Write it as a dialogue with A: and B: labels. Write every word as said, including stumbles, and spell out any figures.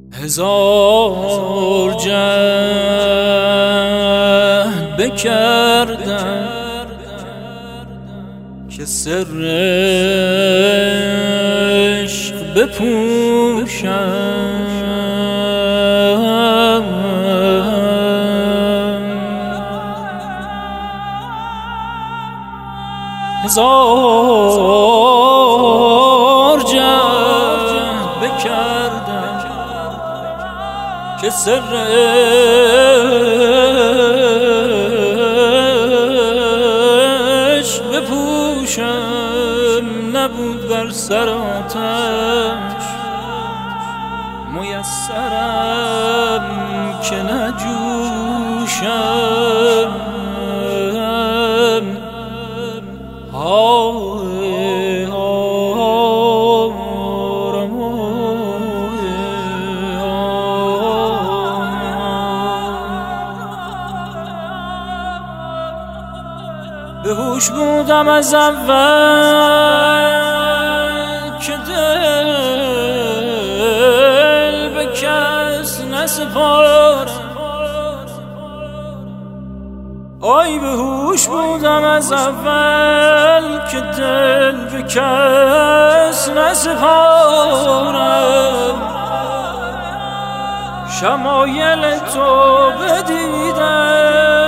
A: هزار جهد بکردم که سر عشق بپوشم، هزار جهد بکردم که سر عشق بپوشم، نبود بر سر آتش میسرم که نجوشم. به هوش بودم از اول که دل به کس نسپارم. آی به هوش بودم از اول که دل به کس نسپارم. شمایل تو بدیدم